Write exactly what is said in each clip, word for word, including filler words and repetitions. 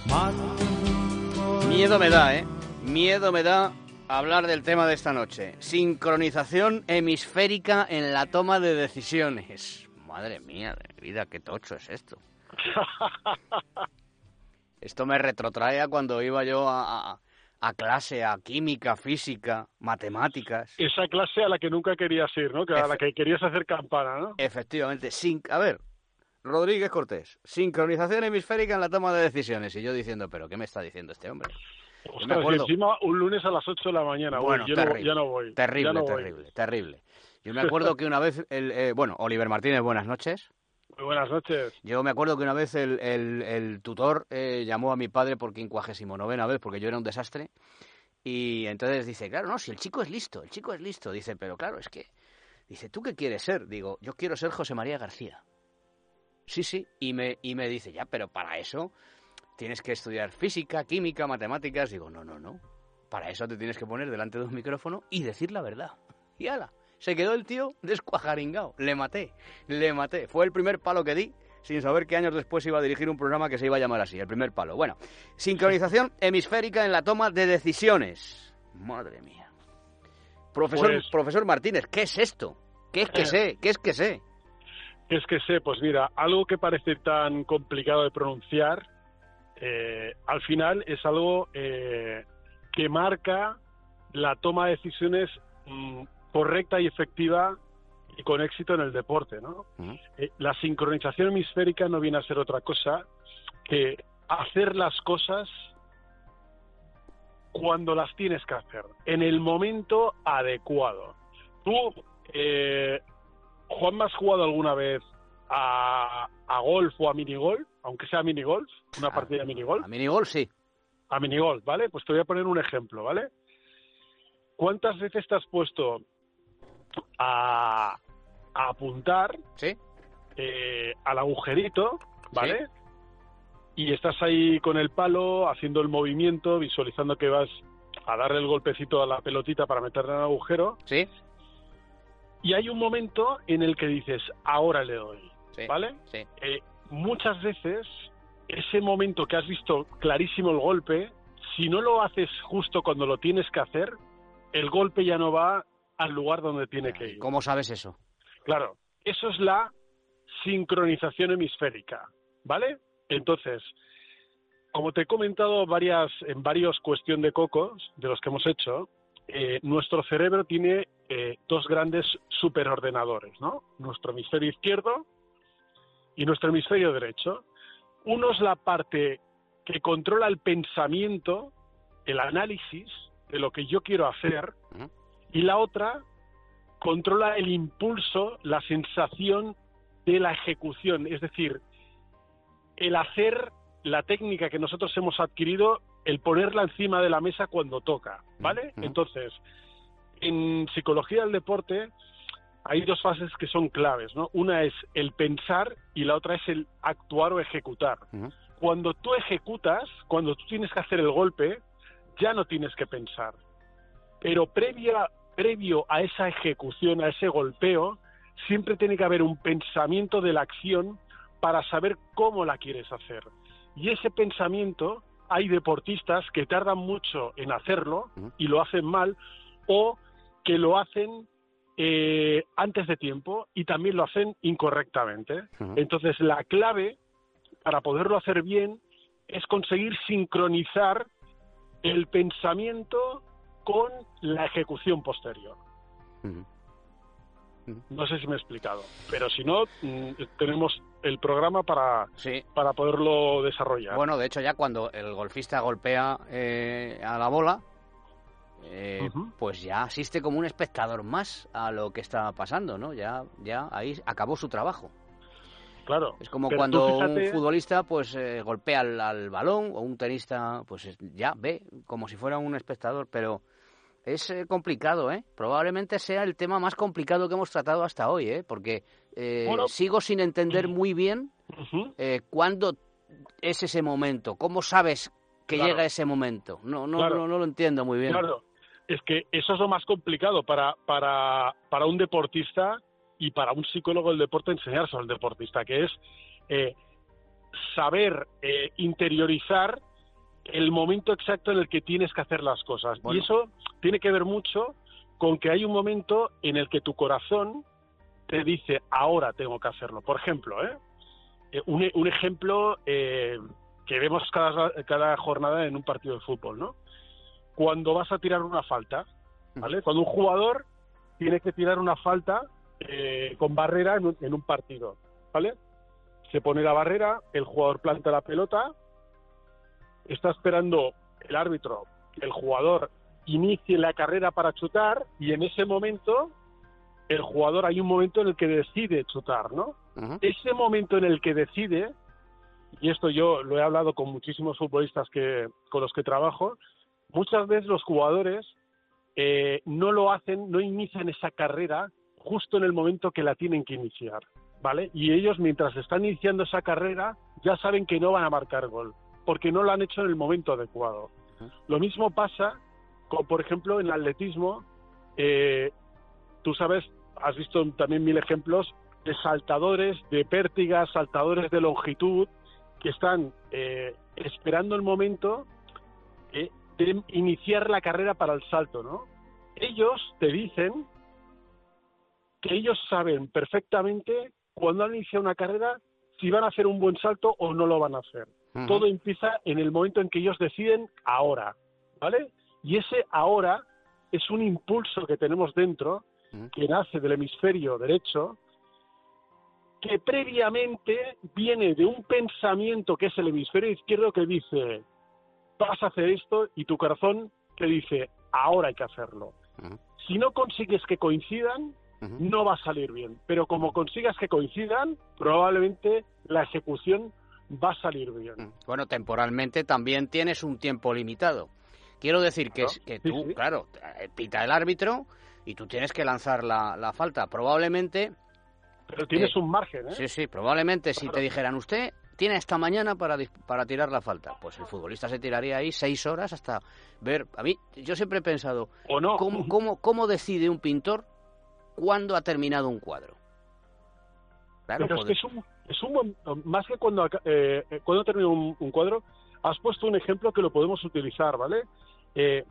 Miedo me da, ¿eh? Miedo me da hablar del tema de esta noche. Sincronización hemisférica en la toma de decisiones. Madre mía, de vida, qué tocho es esto. Esto me retrotrae a cuando iba yo a, a, a clase, a química, física, matemáticas. Esa clase a la que nunca querías ir, ¿no? Que a Efe- la que querías hacer campana, ¿no? Efectivamente. Sin, a ver, Rodríguez Cortés. Sincronización hemisférica en la toma de decisiones. Y yo diciendo, ¿pero qué me está diciendo este hombre? Yo me Ostras, y acuerdo... encima un lunes a las ocho de la mañana. Bueno, Uy, yo terrible, no, ya no voy. terrible, ya no voy. terrible, terrible. Yo me acuerdo que una vez, el, eh, bueno, Oliver Martínez, buenas noches. Muy buenas noches. Yo me acuerdo que una vez el, el, el tutor eh, llamó a mi padre por quincuagésimo novena vez, porque yo era un desastre, y entonces dice, claro, no, si el chico es listo, el chico es listo. Dice, pero claro, es que, dice, ¿tú qué quieres ser? Digo, yo quiero ser José María García. Sí, sí, y me, y me dice, ya, pero para eso tienes que estudiar física, química, matemáticas. Digo, no, no, no. Para eso te tienes que poner delante de un micrófono y decir la verdad. Y ala, se quedó el tío descuajaringao. Le maté, le maté. Fue el primer palo que di, sin saber que años después iba a dirigir un programa que se iba a llamar así, el primer palo. Bueno, sincronización hemisférica en la toma de decisiones. Madre mía. Profesor, Pues- profesor Martínez, ¿qué es esto? ¿Qué es que sé? ¿Qué es que sé? Es que sé, pues mira, algo que parece tan complicado de pronunciar, eh, al final es algo eh, que marca la toma de decisiones mm, correcta y efectiva y con éxito en el deporte, ¿no? Uh-huh. Eh, la sincronización hemisférica no viene a ser otra cosa que hacer las cosas cuando las tienes que hacer, en el momento adecuado. Tú, eh, Juanma, ¿has jugado alguna vez a, a golf o a minigolf? Aunque sea minigolf, una A- partida de minigolf. A minigol sí. A minigolf, ¿vale? Pues te voy a poner un ejemplo, ¿vale? ¿Cuántas veces te has puesto a, a apuntar ¿Sí? eh, al agujerito, ¿vale? Y estás ahí con el palo, haciendo el movimiento, visualizando que vas a darle el golpecito a la pelotita para meterla en el agujero, ¿Sí? y hay un momento en el que dices, ahora le doy, Sí. ¿vale? Sí. Eh, muchas veces, ese momento que has visto clarísimo el golpe, si no lo haces justo cuando lo tienes que hacer, el golpe ya no va al lugar donde tiene que ir. ¿Cómo sabes eso? Claro, eso es la sincronización hemisférica, ¿vale? Entonces, como te he comentado varias, en varios cuestión de cocos de los que hemos hecho, eh, nuestro cerebro tiene eh, dos grandes superordenadores, ¿no? Nuestro hemisferio izquierdo y nuestro hemisferio derecho. Uno es la parte que controla el pensamiento, el análisis de lo que yo quiero hacer, Ujú. y la otra controla el impulso, la sensación de la ejecución, es decir, el hacer la técnica que nosotros hemos adquirido, el ponerla encima de la mesa cuando toca, ¿vale? Ujú. Entonces, en psicología del deporte hay dos fases que son claves, ¿no? Una es el pensar y la otra es el actuar o ejecutar. Ujú. Cuando tú ejecutas, cuando tú tienes que hacer el golpe, ya no tienes que pensar. Pero previa, previo a esa ejecución, a ese golpeo, siempre tiene que haber un pensamiento de la acción para saber cómo la quieres hacer. Y ese pensamiento, hay deportistas que tardan mucho en hacerlo Ujú. y lo hacen mal, o que lo hacen eh, antes de tiempo y también lo hacen incorrectamente. Ujú. Entonces, la clave para poderlo hacer bien es conseguir sincronizar el pensamiento con la ejecución posterior. Ujú. No sé si me he explicado, pero si no, mm, tenemos el programa para, Sí. para poderlo desarrollar. Bueno, de hecho ya cuando el golfista golpea eh, a la bola, eh, Ujú. pues ya asiste como un espectador más a lo que está pasando, ¿no? Ya, ya ahí acabó su trabajo. Claro. Es como pero cuando tú fíjate, un futbolista pues eh, golpea al, al balón, o un tenista pues es- ya ve como si fuera un espectador, pero es eh, complicado, ¿eh? Probablemente sea el tema más complicado que hemos tratado hasta hoy, ¿eh? Porque eh, Bueno. sigo sin entender muy bien ujú, eh, cuándo es ese momento, cómo sabes que Claro. llega ese momento. No, no, Claro. no, no lo entiendo muy bien. Claro, es que eso es lo más complicado para, para, para un deportista y para un psicólogo del deporte enseñárselo al deportista, que es eh, saber eh, interiorizar el momento exacto en el que tienes que hacer las cosas. Bueno. Y eso tiene que ver mucho con que hay un momento en el que tu corazón te dice, ahora tengo que hacerlo. Por ejemplo, ¿eh? un, un ejemplo eh, que vemos cada, cada jornada en un partido de fútbol, ¿no? Cuando vas a tirar una falta, ¿vale? Cuando un jugador tiene que tirar una falta eh, con barrera en un, en un partido, ¿vale? Se pone la barrera, el jugador planta la pelota, está esperando el árbitro que el jugador inicie la carrera para chutar, y en ese momento el jugador, hay un momento en el que decide chutar, ¿no? Uh-huh. Ese momento en el que decide, y esto yo lo he hablado con muchísimos futbolistas que con los que trabajo, muchas veces los jugadores eh, no lo hacen, no inician esa carrera justo en el momento que la tienen que iniciar, ¿vale? Y ellos, mientras están iniciando esa carrera, ya saben que no van a marcar gol, porque no lo han hecho en el momento adecuado. Uh-huh. Lo mismo pasa con, por ejemplo, en el atletismo. Eh, tú sabes, has visto también mil ejemplos de saltadores, de pértigas, saltadores de longitud, que están eh, esperando el momento eh, de iniciar la carrera para el salto, ¿no? Ellos te dicen que ellos saben perfectamente cuando han iniciado una carrera si van a hacer un buen salto o no lo van a hacer. Uh-huh. Todo empieza en el momento en que ellos deciden ahora, ¿vale? Y ese ahora es un impulso que tenemos dentro, uh-huh, que nace del hemisferio derecho, que previamente viene de un pensamiento que es el hemisferio izquierdo, que dice, vas a hacer esto, y tu corazón te dice, ahora hay que hacerlo. Uh-huh. Si no consigues que coincidan, uh-huh, no va a salir bien. Pero como consigas que coincidan, probablemente la ejecución va a salir bien. Bueno, temporalmente también tienes un tiempo limitado. Quiero decir que, claro, que sí, tú, sí. claro, pita el árbitro y tú tienes que lanzar la, la falta. Probablemente... Pero tienes eh, un margen, ¿eh? Sí, sí, probablemente claro. Si te dijeran, usted tiene esta mañana para, para tirar la falta, pues el futbolista se tiraría ahí seis horas hasta ver... A mí, yo siempre he pensado, ¿o no? ¿cómo, cómo, cómo decide un pintor cuándo ha terminado un cuadro? Claro, pero puede... es que es un, es un... Más que cuando, eh, cuando termina un, un cuadro, has puesto un ejemplo que lo podemos utilizar, ¿vale? Eh,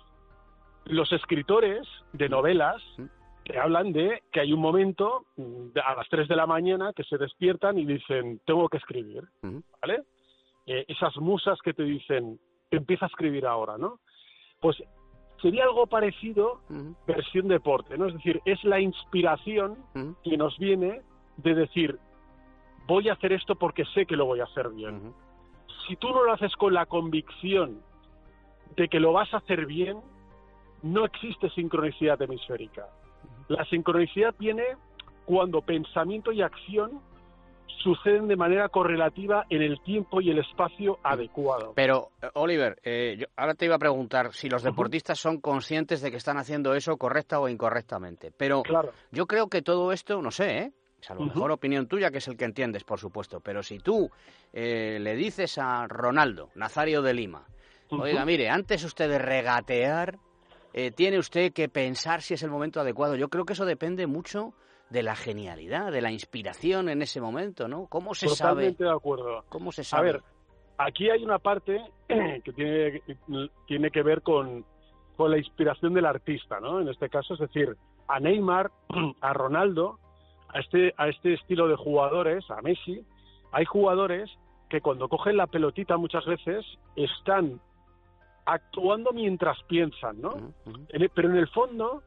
los escritores de novelas que hablan de que hay un momento a las tres de la mañana que se despiertan y dicen, tengo que escribir, ¿vale? Eh, esas musas que te dicen, empieza a escribir ahora, ¿no? Pues sería algo parecido, uh-huh, versión deporte, ¿no? Es decir, es la inspiración, uh-huh, que nos viene de decir, voy a hacer esto porque sé que lo voy a hacer bien. Uh-huh. Si tú no lo haces con la convicción de que lo vas a hacer bien, no existe sincronicidad hemisférica. La sincronicidad viene cuando pensamiento y acción suceden de manera correlativa en el tiempo y el espacio adecuado. Pero, Oliver, eh, yo ahora te iba a preguntar si los deportistas son conscientes de que están haciendo eso correcta o incorrectamente. Pero claro, yo creo que todo esto, no sé, ¿eh? Es a lo mejor uh-huh, opinión tuya, que es el que entiendes, por supuesto. Pero si tú eh, le dices a Ronaldo, Nazario de Lima, uh-huh, oiga, mire, antes usted de regatear, eh, tiene usted que pensar si es el momento adecuado. Yo creo que eso depende mucho de la genialidad, de la inspiración en ese momento, ¿no? ¿Cómo se Totalmente sabe? Totalmente de acuerdo. ¿Cómo se sabe? A ver, aquí hay una parte que tiene, tiene que ver con, con la inspiración del artista, ¿no? En este caso, es decir, a Neymar, a Ronaldo, a este, a este estilo de jugadores, a Messi, hay jugadores que cuando cogen la pelotita muchas veces están actuando mientras piensan, ¿no? Uh-huh. Pero en el fondo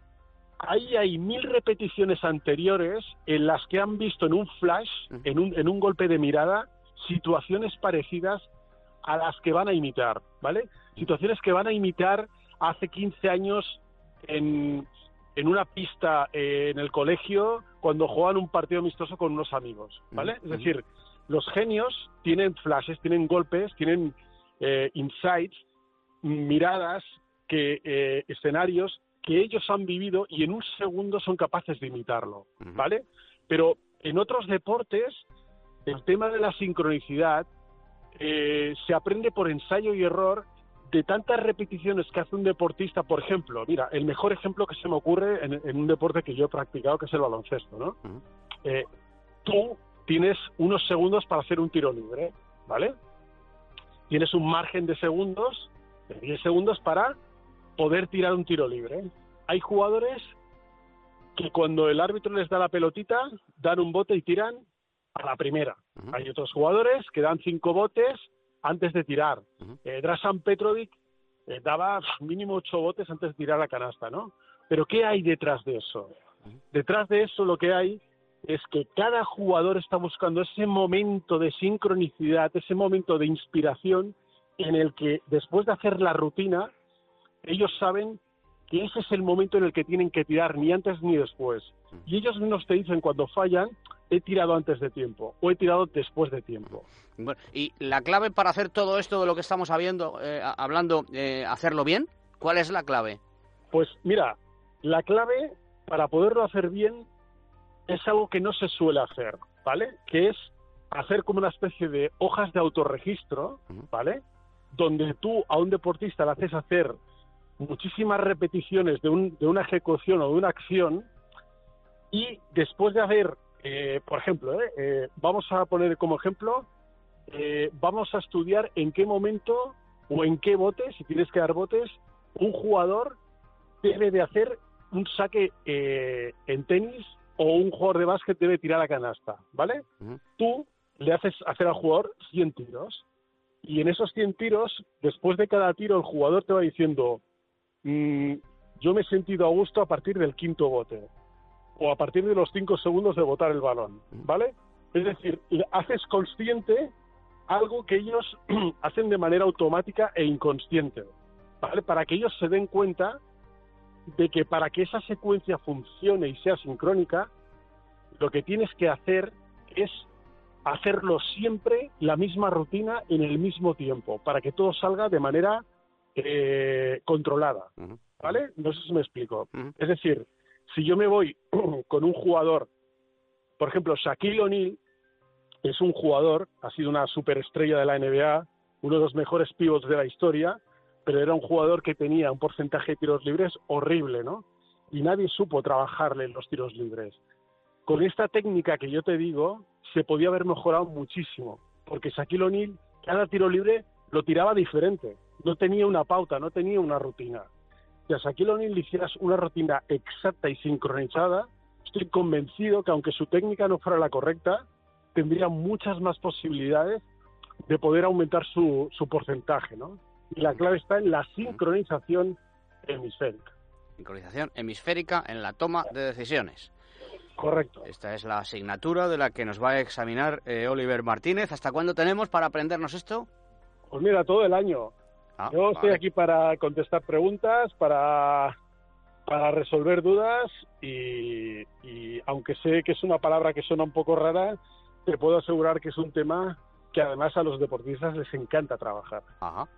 ahí hay mil repeticiones anteriores en las que han visto en un flash, uh-huh, en un, en un golpe de mirada, situaciones parecidas a las que van a imitar, ¿vale? Situaciones que van a imitar hace quince años en, en una pista eh, en el colegio cuando jugaban un partido amistoso con unos amigos, ¿vale? Uh-huh. Es decir, los genios tienen flashes, tienen golpes, tienen eh, insights, miradas, que eh, escenarios que ellos han vivido y en un segundo son capaces de imitarlo, ¿vale? Pero en otros deportes, el tema de la sincronicidad eh, se aprende por ensayo y error de tantas repeticiones que hace un deportista. Por ejemplo, mira, el mejor ejemplo que se me ocurre en, en un deporte que yo he practicado, que es el baloncesto, ¿no? Uh-huh. Eh, tú tienes unos segundos para hacer un tiro libre, ¿vale? tienes un margen de segundos, de diez segundos para poder tirar un tiro libre. Hay jugadores que cuando el árbitro les da la pelotita, dan un bote y tiran a la primera. Uh-huh. Hay otros jugadores que dan cinco botes antes de tirar. Uh-huh. Eh, Dražan Petrovic eh, daba mínimo ocho botes antes de tirar la canasta, ¿no? Pero ¿qué hay detrás de eso? Uh-huh. Detrás de eso lo que hay es que cada jugador está buscando ese momento de sincronicidad, ese momento de inspiración en el que después de hacer la rutina, ellos saben que ese es el momento en el que tienen que tirar, ni antes ni después. Y ellos mismos te dicen cuando fallan, he tirado antes de tiempo o he tirado después de tiempo. Bueno, y la clave para hacer todo esto de lo que estamos habiendo, eh, hablando, eh, hacerlo bien, ¿cuál es la clave? Pues mira, la clave para poderlo hacer bien es algo que no se suele hacer, ¿vale? Que es hacer como una especie de hojas de autorregistro, ¿vale? Donde tú a un deportista le haces hacer muchísimas repeticiones de, un, de una ejecución o de una acción y después de haber, eh, por ejemplo, eh, eh, vamos a poner como ejemplo, eh, vamos a estudiar en qué momento o en qué botes, si tienes que dar botes, un jugador debe de hacer un saque eh, en tenis o un jugador de básquet debe tirar la canasta, ¿vale? Uh-huh. Tú le haces hacer al jugador cien tiros y en esos cien tiros, después de cada tiro, el jugador te va diciendo mmm, yo me he sentido a gusto a partir del quinto bote o a partir de los cinco segundos de botar el balón, ¿vale? Es decir, haces consciente algo que ellos hacen de manera automática e inconsciente, ¿vale? Para que ellos se den cuenta de que para que esa secuencia funcione y sea sincrónica, lo que tienes que hacer es hacerlo siempre la misma rutina en el mismo tiempo, para que todo salga de manera eh, controlada, ¿vale? No sé si me explico. Uh-huh. Es decir, si yo me voy con un jugador, por ejemplo, Shaquille O'Neal es un jugador, ha sido una superestrella de la N B A, uno de los mejores pivots de la historia, pero era un jugador que tenía un porcentaje de tiros libres horrible, ¿no? Y nadie supo trabajarle en los tiros libres. Con esta técnica que yo te digo, se podía haber mejorado muchísimo, porque Shaquille O'Neal, cada tiro libre lo tiraba diferente, no tenía una pauta, no tenía una rutina. Si a Shaquille O'Neal le hicieras una rutina exacta y sincronizada, estoy convencido que aunque su técnica no fuera la correcta, tendría muchas más posibilidades de poder aumentar su, su porcentaje, ¿no? Y la clave está en la sincronización hemisférica. Sincronización hemisférica en la toma de decisiones. Correcto. Esta es la asignatura de la que nos va a examinar eh, Oliver Martínez. ¿Hasta cuándo tenemos para aprendernos esto? Pues mira, todo el año. Ah, Yo vale. estoy aquí para contestar preguntas, para, para resolver dudas y, y aunque sé que es una palabra que suena un poco rara, te puedo asegurar que es un tema que además a los deportistas les encanta trabajar. Ajá.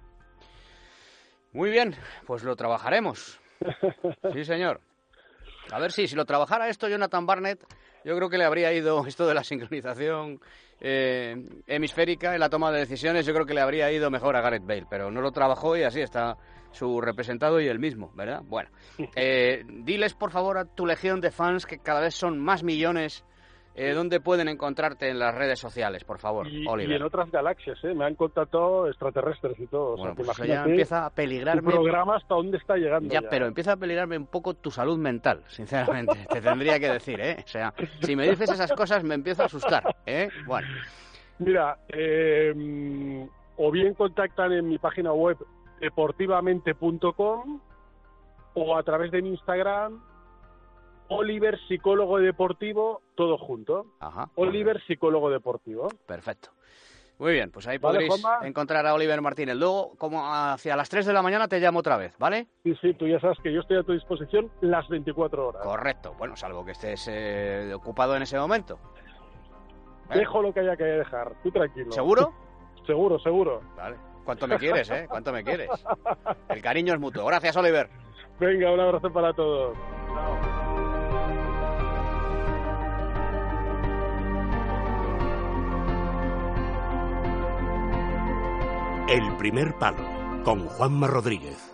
Muy bien, pues lo trabajaremos. Sí, señor. A ver si, si lo trabajara esto Jonathan Barnett, yo creo que le habría ido esto de la sincronización eh, hemisférica en la toma de decisiones, yo creo que le habría ido mejor a Gareth Bale, pero no lo trabajó y así está su representado y el mismo, ¿verdad? Bueno, eh, diles por favor a tu legión de fans, que cada vez son más millones, Eh, ¿dónde pueden encontrarte en las redes sociales, por favor, y, Oliver? Y en otras galaxias, ¿eh? Me han contactado extraterrestres y todo. Bueno, o sea, pues eso ya empieza a peligrarme. Tu programa hasta dónde está llegando. Ya, ya, pero empieza a peligrarme un poco tu salud mental, sinceramente. Te tendría que decir, ¿eh? O sea, si me dices esas cosas me empiezo a asustar, ¿eh? Bueno. Mira, eh, o bien contactan en mi página web deportivamente punto com o a través de mi Instagram, Oliver Psicólogo Deportivo, todo junto. Ajá. Oliver Psicólogo Deportivo. Perfecto. Muy bien, pues ahí ¿Vale, podréis Juanma? encontrar a Oliver Martínez. Luego, como hacia las tres de la mañana, te llamo otra vez, ¿vale? Sí, sí, tú ya sabes que yo estoy a tu disposición las veinticuatro horas. Correcto. Bueno, salvo que estés eh, ocupado en ese momento. ¿Eh? Dejo lo que haya que dejar, tú tranquilo. ¿Seguro? Seguro, seguro. Vale. ¿Cuánto me quieres, eh? ¿Cuánto me quieres? El cariño es mutuo. Gracias, Oliver. Venga, un abrazo para todos. Chao. El primer palo, con Juanma Rodríguez.